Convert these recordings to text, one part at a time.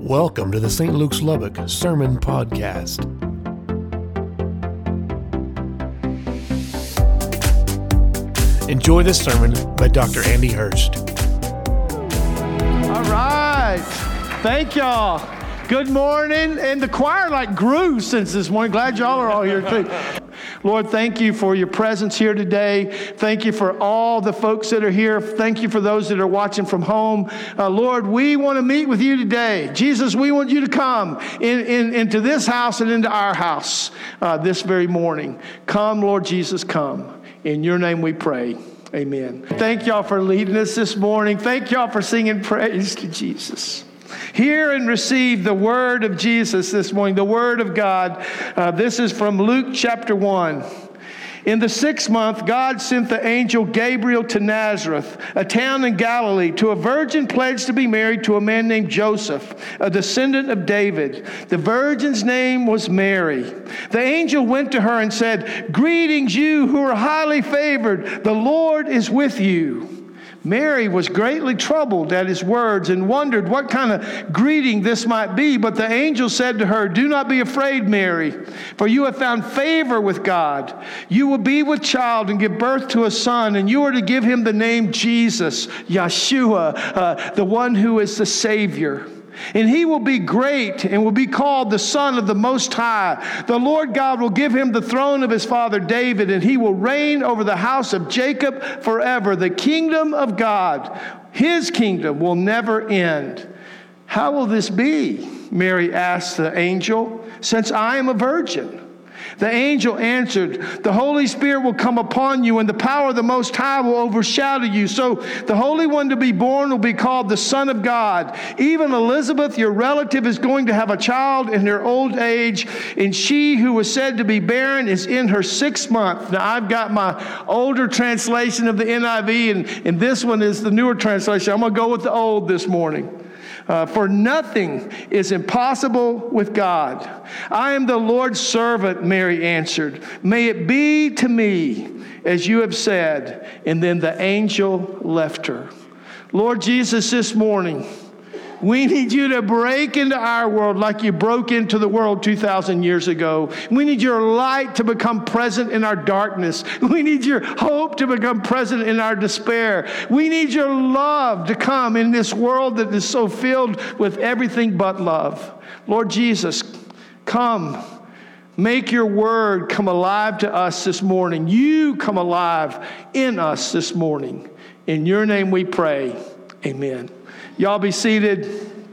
Welcome to the St. Luke's Lubbock Sermon Podcast. Enjoy this sermon by Dr. Andy Hurst. All right. Thank y'all. Good morning. And the choir grew since this morning. Glad y'all are all here too. Lord, thank you for your presence here today. Thank you for all the folks that are here. Thank you for those that are watching from home. Lord, we want to meet with you today. Jesus, we want you to come into this house and into our house this very morning. Come, Lord Jesus, come. In your name we pray. Amen. Thank y'all for leading us this morning. Thank y'all for singing praise to Jesus. Hear and receive the word of Jesus this morning, the word of God. This is from Luke chapter 1. In the 6th month, God sent the angel Gabriel to Nazareth, a town in Galilee, to a virgin pledged to be married to a man named Joseph, a descendant of David. The virgin's name was Mary. The angel went to her and said, "Greetings, you who are highly favored. The Lord is with you." Mary was greatly troubled at his words and wondered what kind of greeting this might be. But the angel said to her, "Do not be afraid, Mary, for you have found favor with God. You will be with child and give birth to a son, and you are to give him the name Jesus, Yeshua, the one who is the Savior. And he will be great and will be called the Son of the Most High. The Lord God will give him the throne of his father David, and he will reign over the house of Jacob forever. The kingdom of God, his kingdom, will never end." "How will this be?" Mary asked the angel, "since I am a virgin?" The angel answered, "The Holy Spirit will come upon you, and the power of the Most High will overshadow you. So the Holy One to be born will be called the Son of God. Even Elizabeth, your relative, is going to have a child in her old age, and she who was said to be barren is in her 6th month." Now, I've got my older translation of the NIV, and this one is the newer translation. I'm going to go with the old this morning. "For nothing is impossible with God. I am the Lord's servant," Mary answered. "May it be to me as you have said." And then the angel left her. Lord Jesus, this morning, we need you to break into our world like you broke into the world 2,000 years ago. We need your light to become present in our darkness. We need your hope to become present in our despair. We need your love to come in this world that is so filled with everything but love. Lord Jesus, come. Make your word come alive to us this morning. You come alive in us this morning. In your name we pray. Amen. Y'all be seated.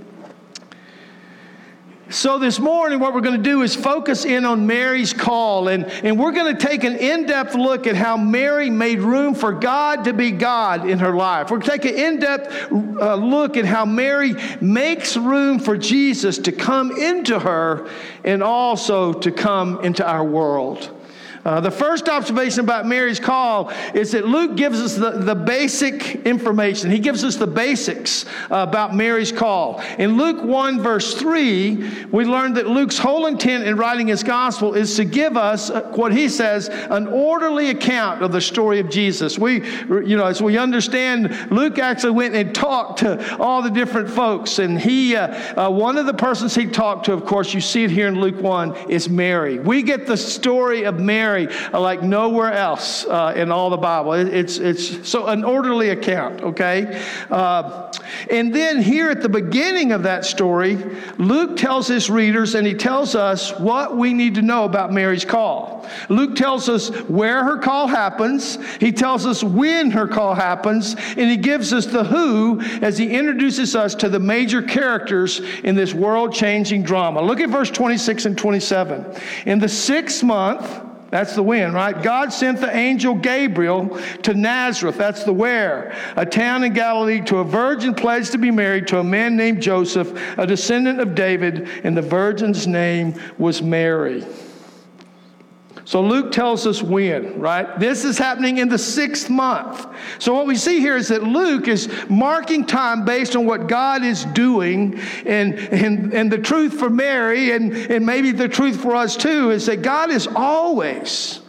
So this morning, what we're going to do is focus in on Mary's call. And we're going to take an in-depth look at how Mary made room for God to be God in her life. We're going to take an in-depth look at how Mary makes room for Jesus to come into her and also to come into our world. The first observation about Mary's call is that Luke gives us the basic information. He gives us the basics about Mary's call. In Luke 1, verse 3, we learned that Luke's whole intent in writing his gospel is to give us what he says, an orderly account of the story of Jesus. As we understand, Luke actually went and talked to all the different folks. And one of the persons he talked to, of course, you see it here in Luke 1, is Mary. We get the story of Mary like nowhere else in all the Bible. It's so an orderly account, okay? And then here at the beginning of that story, Luke tells his readers and he tells us what we need to know about Mary's call. Luke tells us where her call happens. He tells us when her call happens. And he gives us the who as he introduces us to the major characters in this world-changing drama. Look at verse 26 and 27. In the 6th month, that's the when, right? God sent the angel Gabriel to Nazareth, that's the where, a town in Galilee, to a virgin pledged to be married to a man named Joseph, a descendant of David, and the virgin's name was Mary. So Luke tells us when, right? This is happening in the 6th month. So what we see here is that Luke is marking time based on what God is doing. And the truth for Mary, and maybe the truth for us too, is that God is always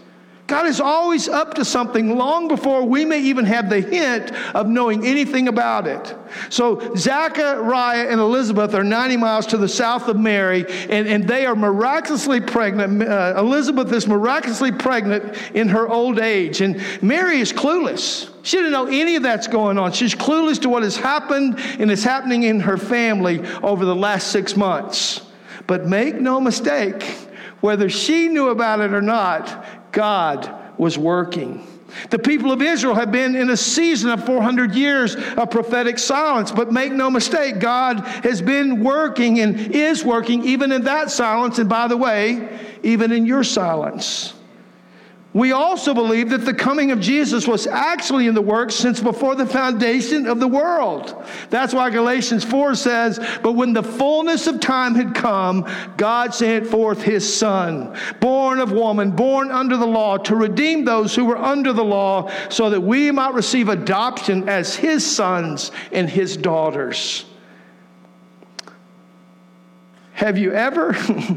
God is always up to something long before we may even have the hint of knowing anything about it. So Zachariah and Elizabeth are 90 miles to the south of Mary, and they are miraculously pregnant. Elizabeth is miraculously pregnant in her old age, and Mary is clueless. She didn't know any of that's going on. She's clueless to what has happened and is happening in her family over the last 6 months. But make no mistake, whether she knew about it or not, God was working. The people of Israel have been in a season of 400 years of prophetic silence. But make no mistake, God has been working and is working even in that silence. And by the way, even in your silence. We also believe that the coming of Jesus was actually in the works since before the foundation of the world. That's why Galatians 4 says, but when the fullness of time had come, God sent forth his Son, born of woman, born under the law, to redeem those who were under the law, so that we might receive adoption as his sons and his daughters. Have you ever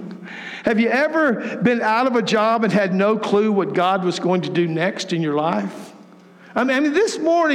been out of a job and had no clue what God was going to do next in your life? I mean this morning,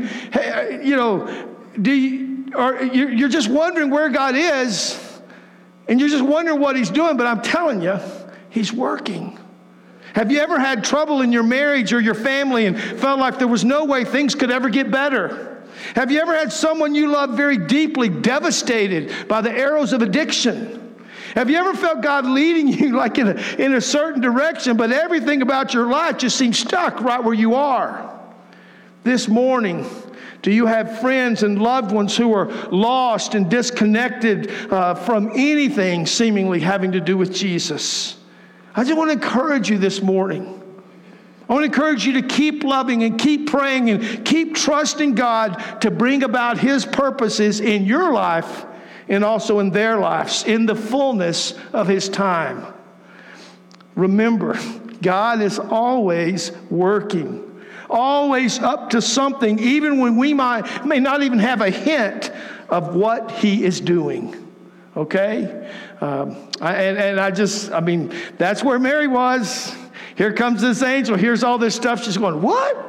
you're just wondering where God is, and you're just wondering what he's doing, but I'm telling you, he's working. Have you ever had trouble in your marriage or your family and felt like there was no way things could ever get better? Have you ever had someone you love very deeply devastated by the arrows of addiction? Have you ever felt God leading you like in a certain direction, but everything about your life just seems stuck right where you are? This morning, do you have friends and loved ones who are lost and disconnected from anything seemingly having to do with Jesus? I just want to encourage you this morning. I want to encourage you to keep loving and keep praying and keep trusting God to bring about his purposes in your life and also in their lives, in the fullness of his time. Remember, God is always working, always up to something, even when we may not even have a hint of what he is doing. Okay? That's where Mary was. Here comes this angel. Here's all this stuff. She's going, what?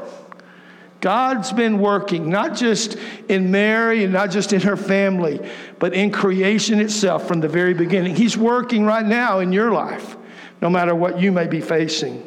God's been working, not just in Mary and not just in her family, but in creation itself from the very beginning. He's working right now in your life, no matter what you may be facing.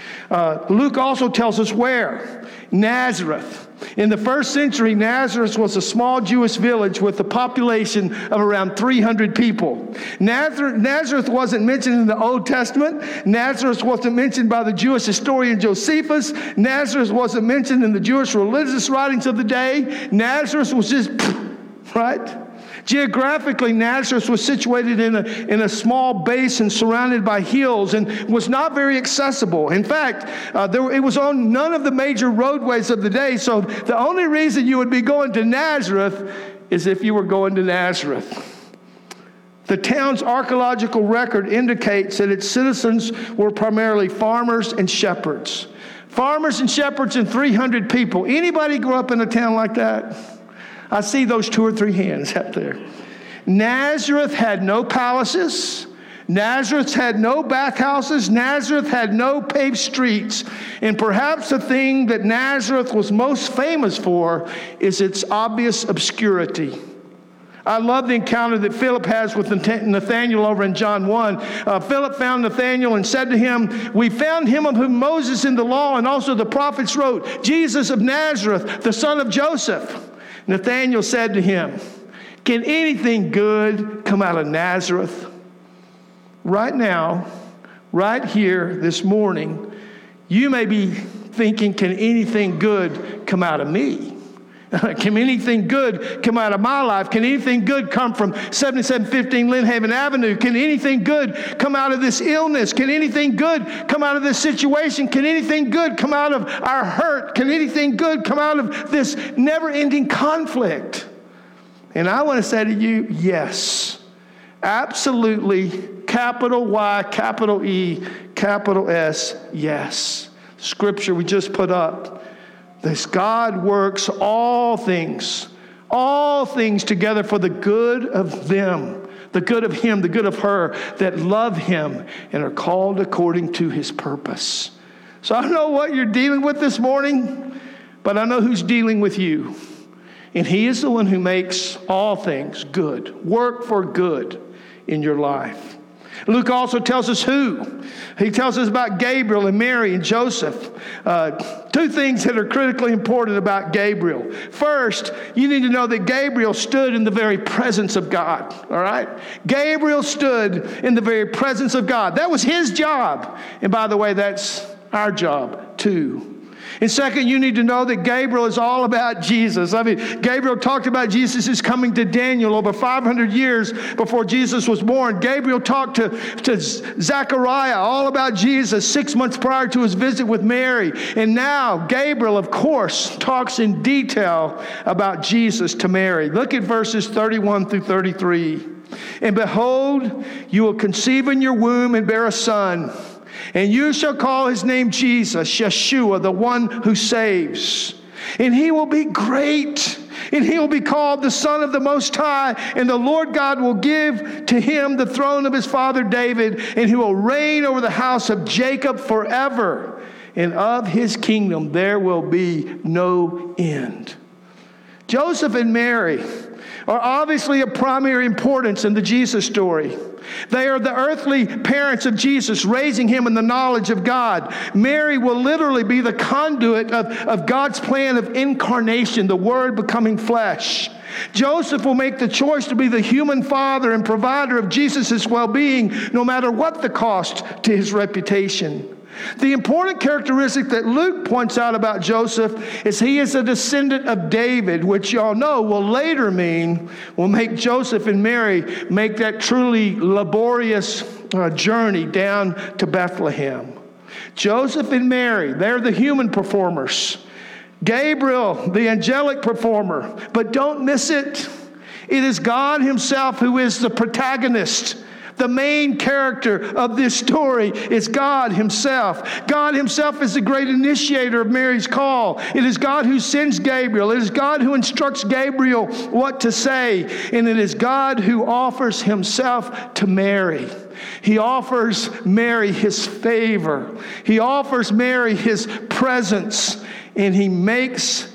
Luke also tells us where. Nazareth. In the first century, Nazareth was a small Jewish village with a population of around 300 people. Nazareth wasn't mentioned in the Old Testament. Nazareth wasn't mentioned by the Jewish historian Josephus. Nazareth wasn't mentioned in the Jewish religious writings of the day. Nazareth was just, right? Geographically, Nazareth was situated in a small basin surrounded by hills and was not very accessible. In fact, it was on none of the major roadways of the day, so the only reason you would be going to Nazareth is if you were going to Nazareth. The town's archaeological record indicates that its citizens were primarily farmers and shepherds. Farmers and shepherds and 300 people. Anybody grew up in a town like that? I see those 2 or 3 hands out there. Nazareth had no palaces. Nazareth had no bathhouses. Nazareth had no paved streets. And perhaps the thing that Nazareth was most famous for is its obvious obscurity. I love the encounter that Philip has with Nathanael over in John 1. Philip found Nathanael and said to him, we found him of whom Moses in the law and also the prophets wrote, Jesus of Nazareth, the son of Joseph. Nathanael said to him, can anything good come out of Nazareth? Right now, right here this morning, you may be thinking, can anything good come out of me? Can anything good come out of my life? Can anything good come from 7715 Lynnhaven Avenue? Can anything good come out of this illness? Can anything good come out of this situation? Can anything good come out of our hurt? Can anything good come out of this never-ending conflict? And I want to say to you, yes. Absolutely, capital Y, capital E, capital S, yes. Scripture we just put up. This God works all things together for the good of them, the good of him, the good of her that love him and are called according to his purpose. So I don't know what you're dealing with this morning, but I know who's dealing with you. And he is the one who makes all things good, work for good in your life. Luke also tells us who. He tells us about Gabriel and Mary and Joseph. Two things that are critically important about Gabriel. First, you need to know that Gabriel stood in the very presence of God. All right? Gabriel stood in the very presence of God. That was his job. And by the way, that's our job too. And second, you need to know that Gabriel is all about Jesus. I mean, Gabriel talked about Jesus' coming to Daniel over 500 years before Jesus was born. Gabriel talked to Zechariah all about Jesus 6 months prior to his visit with Mary. And now, Gabriel, of course, talks in detail about Jesus to Mary. Look at verses 31 through 33. And behold, you will conceive in your womb and bear a son. And you shall call his name Jesus, Yeshua, the one who saves. And he will be great, and he will be called the Son of the Most High. And the Lord God will give to him the throne of his father David, and he will reign over the house of Jacob forever. And of his kingdom there will be no end. Joseph and Mary are obviously of primary importance in the Jesus story. They are the earthly parents of Jesus, raising him in the knowledge of God. Mary will literally be the conduit of God's plan of incarnation, the Word becoming flesh. Joseph will make the choice to be the human father and provider of Jesus' well-being, no matter what the cost to his reputation. The important characteristic that Luke points out about Joseph is he is a descendant of David, which y'all know will later mean will make Joseph and Mary make that truly laborious journey down to Bethlehem. Joseph and Mary, they're the human performers. Gabriel, the angelic performer. But don't miss it. It is God himself who is the protagonist. The main character of this story is God himself. God himself is the great initiator of Mary's call. It is God who sends Gabriel. It is God who instructs Gabriel what to say. And it is God who offers himself to Mary. He offers Mary his favor. He offers Mary his presence. And he makes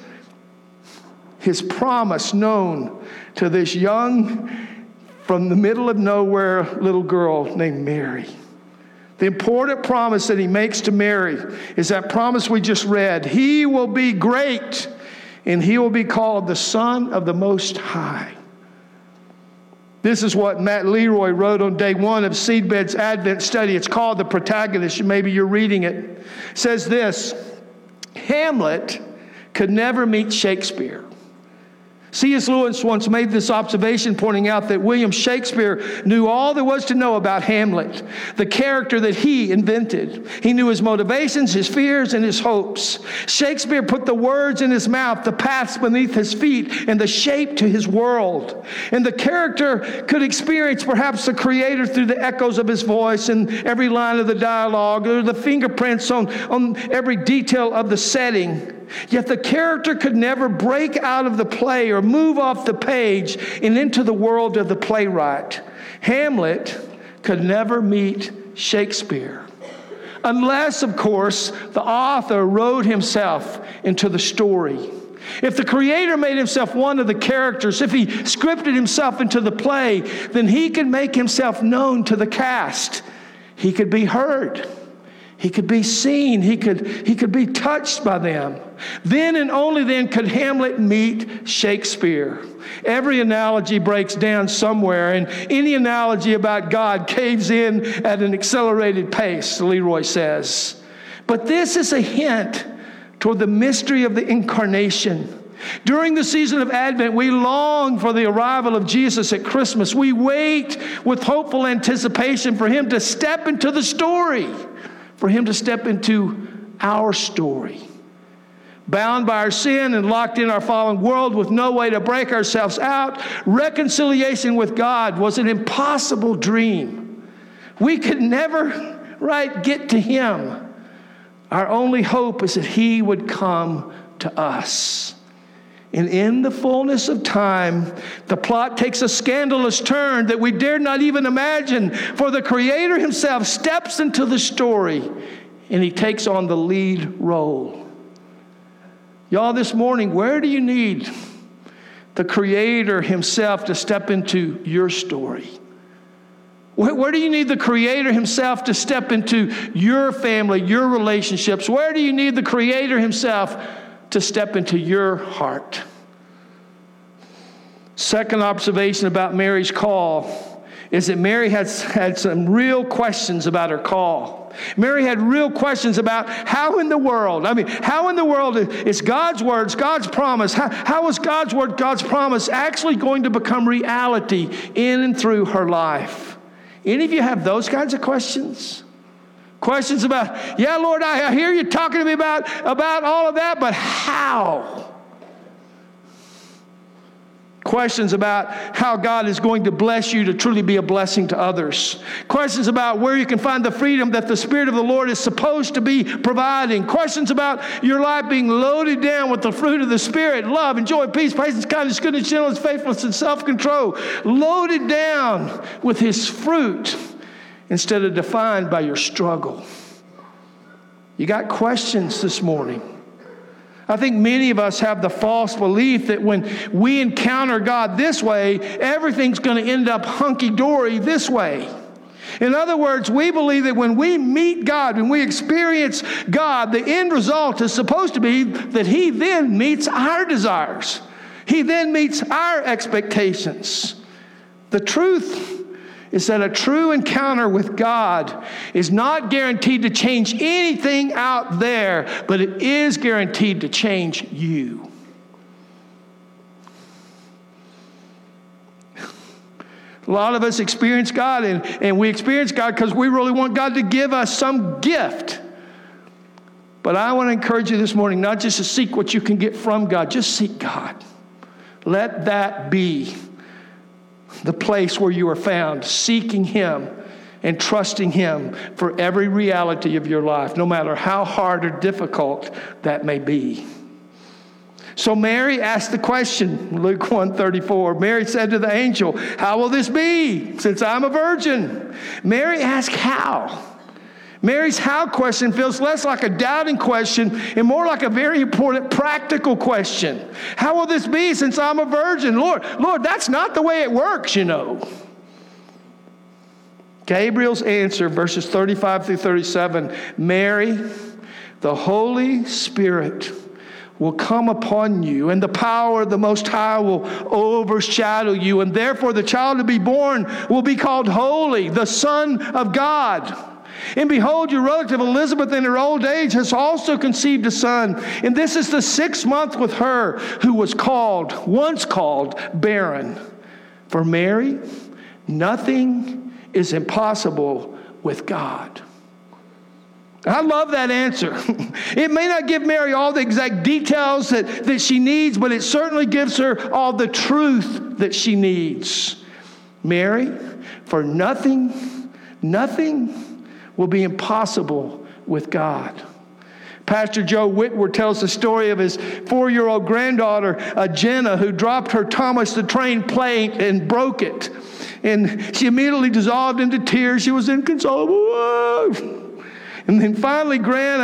his promise known to this young, from the middle of nowhere, little girl named Mary. The important promise that he makes to Mary is that promise we just read. He will be great, and he will be called the Son of the Most High. This is what Matt Leroy wrote on day one of Seedbed's Advent study. It's called The Protagonist. Maybe you're reading it. It says this: Hamlet could never meet Shakespeare. C.S. Lewis once made this observation, pointing out that William Shakespeare knew all there was to know about Hamlet, the character that he invented. He knew his motivations, his fears, and his hopes. Shakespeare put the words in his mouth, the paths beneath his feet, and the shape to his world. And the character could experience perhaps the creator through the echoes of his voice and every line of the dialogue, or the fingerprints on every detail of the setting. Yet the character could never break out of the play or move off the page and into the world of the playwright. Hamlet could never meet Shakespeare. Unless, of course, the author wrote himself into the story. If the creator made himself one of the characters, if he scripted himself into the play, then he could make himself known to the cast. He could be heard. He could be seen. He could be touched by them. Then and only then could Hamlet meet Shakespeare. Every analogy breaks down somewhere, and any analogy about God caves in at an accelerated pace, Leroy says. But this is a hint toward the mystery of the incarnation. During the season of Advent, we long for the arrival of Jesus at Christmas. We wait with hopeful anticipation for him to step into the story, for him to step into our story. Bound by our sin and locked in our fallen world with no way to break ourselves out, reconciliation with God was an impossible dream. We could never, get to him. Our only hope is that he would come to us. And in the fullness of time, the plot takes a scandalous turn that we dare not even imagine. For the Creator himself steps into the story, and he takes on the lead role. Y'all, this morning, where do you need the Creator himself to step into your story? Where do you need the Creator himself to step into your family, your relationships? Where do you need the Creator himself to step into your heart? Second observation about Mary's call is that Mary had some real questions about her call. Mary had real questions about how in the world is God's words, God's promise, how is God's word, God's promise actually going to become reality in and through her life? Any of you have those kinds of questions? Questions about, yeah, Lord, I hear you talking to me about all of that, but how? Questions about how God is going to bless you to truly be a blessing to others. Questions about where you can find the freedom that the Spirit of the Lord is supposed to be providing. Questions about your life being loaded down with the fruit of the Spirit, love and joy, peace, patience, kindness, goodness, gentleness, faithfulness, and self-control. Loaded down with His fruit instead of defined by your struggle. You got questions this morning. I think many of us have the false belief that when we encounter God this way, everything's going to end up hunky-dory this way. In other words, we believe that when we meet God, when we experience God, the end result is supposed to be that He then meets our desires. He then meets our expectations. The truth is that a true encounter with God is not guaranteed to change anything out there, but it is guaranteed to change you. A lot of us experience God, and we experience God because we really want God to give us some gift. But I want to encourage you this morning, not just to seek what you can get from God, just seek God. Let that be the place where you are found, seeking Him and trusting Him for every reality of your life, no matter how hard or difficult that may be. So Mary asked the question, Luke 1:34. Mary said to the angel, "How will this be, since I'm a virgin?" Mary asked how. Mary's how question feels less like a doubting question and more like a very important practical question. How will this be since I'm a virgin? Lord, that's not the way it works, you know. Gabriel's answer, verses 35 through 37, Mary, the Holy Spirit will come upon you, and the power of the Most High will overshadow you, and therefore the child to be born will be called Holy, the Son of God. And behold, your relative Elizabeth in her old age has also conceived a son. And this is the 6th month with her who was once called barren. For Mary, nothing is impossible with God. I love that answer. It may not give Mary all the exact details that she needs, but it certainly gives her all the truth that she needs. Mary, for nothing will be impossible with God. Pastor Joe Whitworth tells the story of his 4-year-old granddaughter, Jenna, who dropped her Thomas the Train plate and broke it. And she immediately dissolved into tears. She was inconsolable. Whoa. And then finally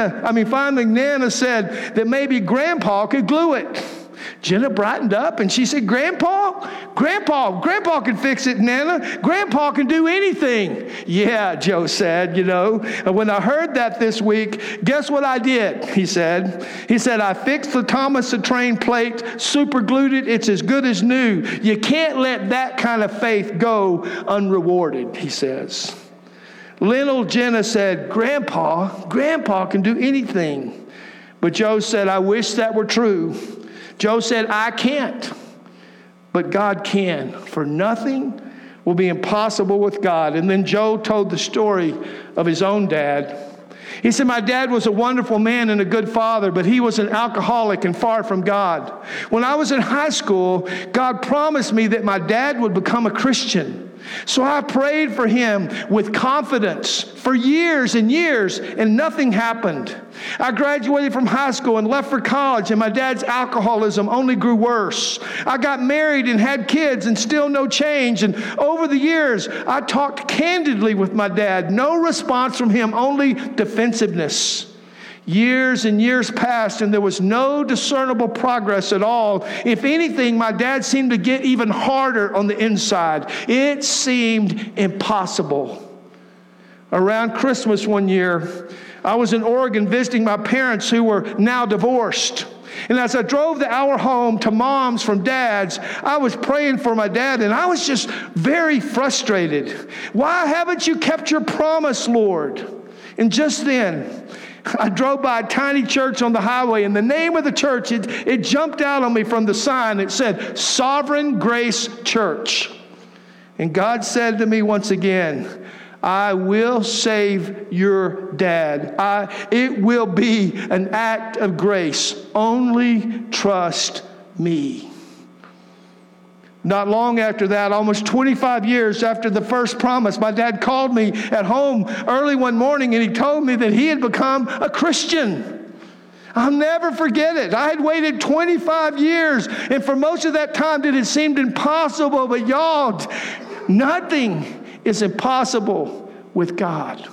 Nana said that maybe Grandpa could glue it. Jenna brightened up and she said, Grandpa can fix it, Nana. Grandpa can do anything. Yeah, Joe said, And when I heard that this week, guess what I did? He said, I fixed the Thomas the Train plate, super glued it. It's as good as new. You can't let that kind of faith go unrewarded, he says. Little Jenna said, Grandpa can do anything. But Joe said, I wish that were true. Joe said, I can't, but God can. For nothing will be impossible with God. And then Joe told the story of his own dad. He said, my dad was a wonderful man and a good father, but he was an alcoholic and far from God. When I was in high school, God promised me that my dad would become a Christian. So I prayed for him with confidence for years and years, and nothing happened. I graduated from high school and left for college, and my dad's alcoholism only grew worse. I got married and had kids, and still no change. And over the years, I talked candidly with my dad. No response from him, only defensiveness. Years and years passed, and there was no discernible progress at all. If anything, my dad seemed to get even harder on the inside. It seemed impossible. Around Christmas one year, I was in Oregon visiting my parents who were now divorced. And as I drove the hour home to Mom's from Dad's, I was praying for my dad, and I was just very frustrated. Why haven't you kept your promise, Lord? And just then, I drove by a tiny church on the highway, and the name of the church, it jumped out on me from the sign. It said, Sovereign Grace Church. And God said to me once again, I will save your dad. It will be an act of grace. Only trust me. Not long after that, almost 25 years after the first promise, my dad called me at home early one morning, and he told me that he had become a Christian. I'll never forget it. I had waited 25 years, and for most of that time it had seemed impossible. But y'all, nothing is impossible with God.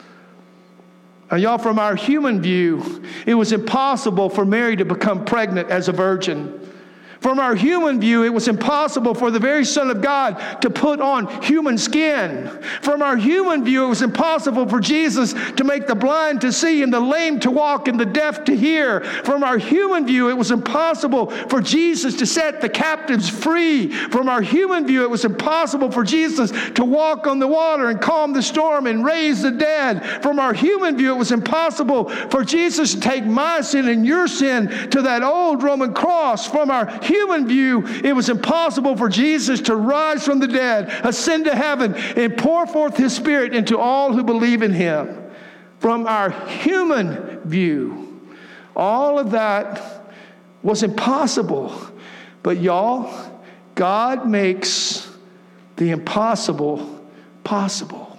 Now, y'all, from our human view, it was impossible for Mary to become pregnant as a virgin. From our human view, it was impossible for the very Son of God to put on human skin. From our human view, it was impossible for Jesus to make the blind to see and the lame to walk and the deaf to hear. From our human view, it was impossible for Jesus to set the captives free. From our human view, it was impossible for Jesus to walk on the water and calm the storm and raise the dead. From our human view, it was impossible for Jesus to take my sin and your sin to that old Roman cross. From our human view, it was impossible for Jesus to rise from the dead, ascend to heaven, and pour forth his Spirit into all who believe in him. From our human view, all of that was impossible. But y'all, God makes the impossible possible.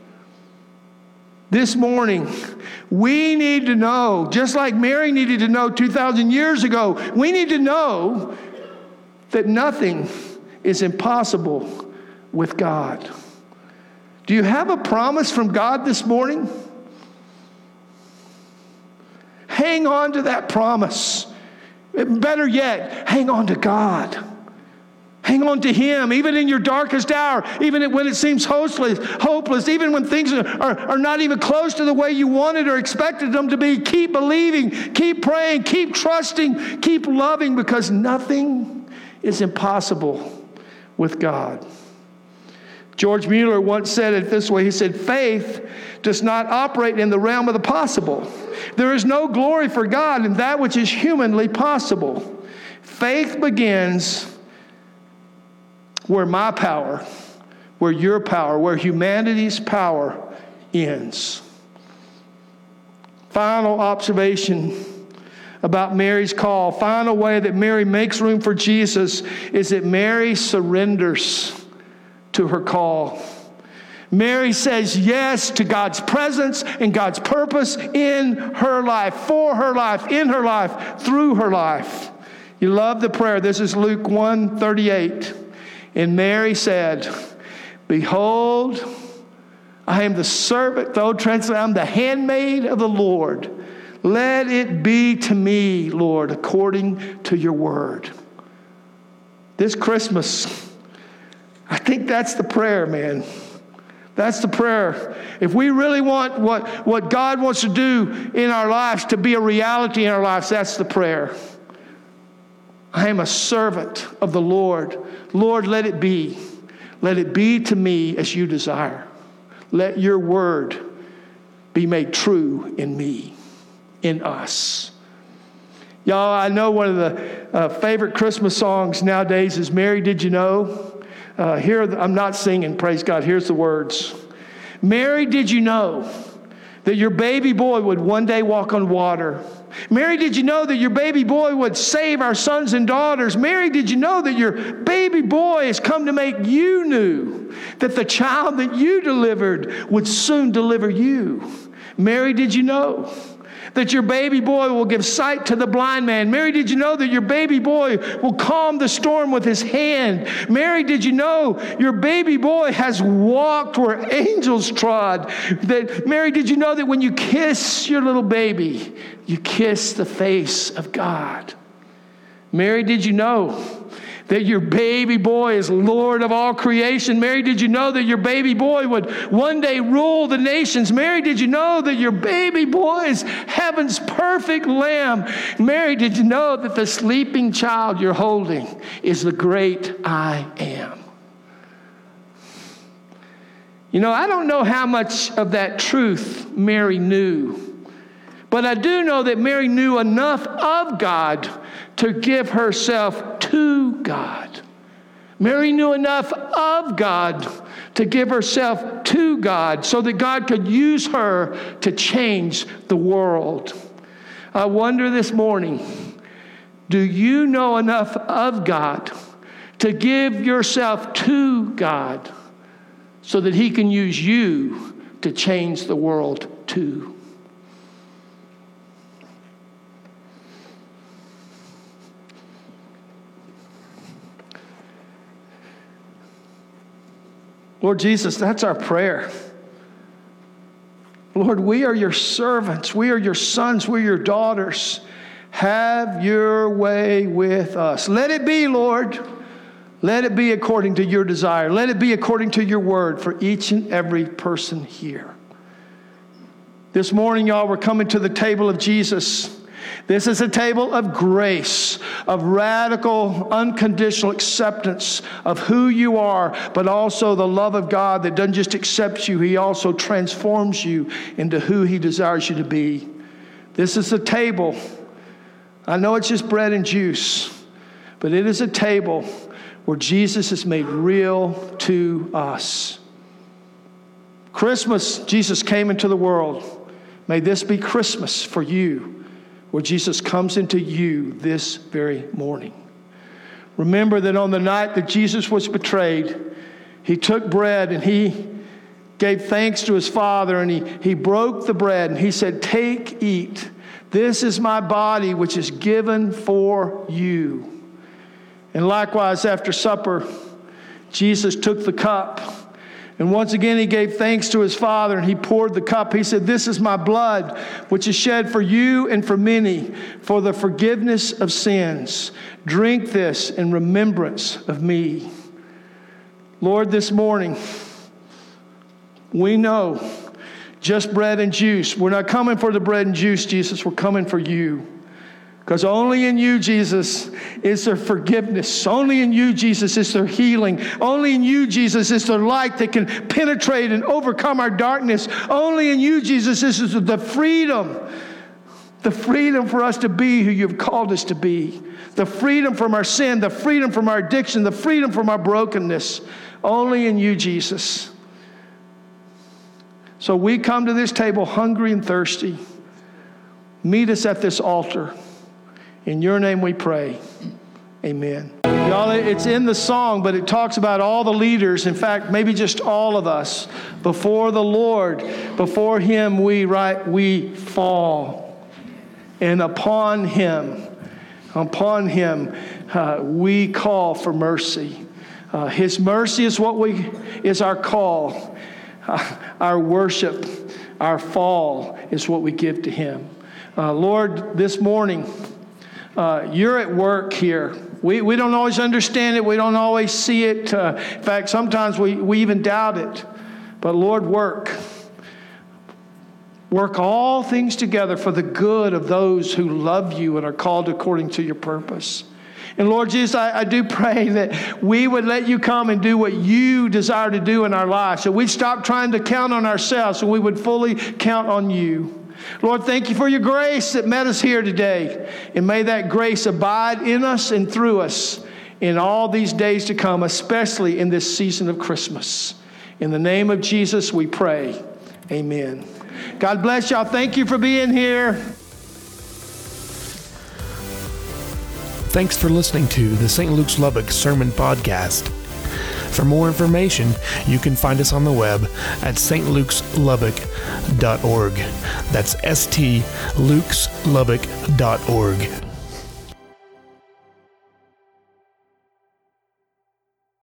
This morning, we need to know, just like Mary needed to know 2,000 years ago, we need to know that nothing is impossible with God. Do you have a promise from God this morning? Hang on to that promise. Better yet, hang on to God. Hang on to him, even in your darkest hour, even when it seems hopeless, even when things are not even close to the way you wanted or expected them to be. Keep believing, keep praying, keep trusting, keep loving, because nothing is impossible with God. George Mueller once said it this way. He said, faith does not operate in the realm of the possible. There is no glory for God in that which is humanly possible. Faith begins where my power, where your power, where humanity's power ends. Final observation about Mary's call. Final way that Mary makes room for Jesus is that Mary surrenders to her call. Mary says yes to God's presence and God's purpose in her life, for her life, in her life, through her life. You love the prayer. This is Luke 1:38. And Mary said, behold, I am the servant, the old translation, I'm the handmaid of the Lord. Let it be to me, Lord, according to your word. This Christmas, I think that's the prayer, man. That's the prayer. If we really want what God wants to do in our lives to be a reality in our lives, that's the prayer. I am a servant of the Lord. Lord, let it be. Let it be to me as you desire. Let your word be made true in me, in us. Y'all, I know one of the favorite Christmas songs nowadays is Mary, Did You Know? I'm not singing, praise God. Here's the words. Mary, did you know that your baby boy would one day walk on water? Mary, did you know that your baby boy would save our sons and daughters? Mary, did you know that your baby boy has come to make you new? That the child that you delivered would soon deliver you? Mary, did you know that your baby boy will give sight to the blind man? Mary, did you know that your baby boy will calm the storm with his hand? Mary, did you know your baby boy has walked where angels trod? Mary, did you know that when you kiss your little baby, you kiss the face of God? Mary, did you know that your baby boy is Lord of all creation? Mary, did you know that your baby boy would one day rule the nations? Mary, did you know that your baby boy is heaven's perfect lamb? Mary, did you know that the sleeping child you're holding is the great I am? You know, I don't know how much of that truth Mary knew, but I do know that Mary knew enough of God to give herself to God. Mary knew enough of God to give herself to God so that God could use her to change the world. I wonder this morning, do you know enough of God to give yourself to God so that He can use you to change the world too? Lord Jesus, that's our prayer. Lord, we are your servants. We are your sons. We're your daughters. Have your way with us. Let it be, Lord. Let it be according to your desire. Let it be according to your word for each and every person here. This morning, y'all, we're coming to the table of Jesus. This is a table of grace, of radical, unconditional acceptance of who you are, but also the love of God that doesn't just accept you, He also transforms you into who He desires you to be. This is a table. I know it's just bread and juice, but it is a table where Jesus is made real to us. Christmas, Jesus came into the world. May this be Christmas for you, where Jesus comes into you this very morning. Remember that on the night that Jesus was betrayed, He took bread and He gave thanks to His Father, and He broke the bread and He said, "Take, eat. This is my body which is given for you." And likewise, after supper, Jesus took the cup. And once again, He gave thanks to His Father, and He poured the cup. He said, "This is my blood, which is shed for you and for many, for the forgiveness of sins. Drink this in remembrance of me." Lord, this morning, we know just bread and juice. We're not coming for the bread and juice, Jesus. We're coming for you. Because only in you, Jesus, is there forgiveness. Only in you, Jesus, is there healing. Only in you, Jesus, is there light that can penetrate and overcome our darkness. Only in you, Jesus, is the freedom. The freedom for us to be who you've called us to be. The freedom from our sin. The freedom from our addiction. The freedom from our brokenness. Only in you, Jesus. So we come to this table hungry and thirsty. Meet us at this altar. In your name we pray. Amen. Y'all, it's in the song, but it talks about all the leaders. In fact, maybe just all of us. Before the Lord, before Him we fall. And upon Him, we call for mercy. His mercy is our call. Our worship, our fall is what we give to Him. Lord, this morning, you're at work here. We don't always understand it. We don't always see it. In fact, sometimes we even doubt it. But Lord, work. Work all things together for the good of those who love you and are called according to your purpose. And Lord Jesus, I do pray that we would let you come and do what you desire to do in our lives. So we'd stop trying to count on ourselves and we would fully count on you. Lord, thank you for your grace that met us here today. And may that grace abide in us and through us in all these days to come, especially in this season of Christmas. In the name of Jesus, we pray. Amen. God bless y'all. Thank you for being here. Thanks for listening to the St. Luke's Lubbock Sermon Podcast. For more information, you can find us on the web at stlukesLubbock.org. That's stlukesLubbock.org.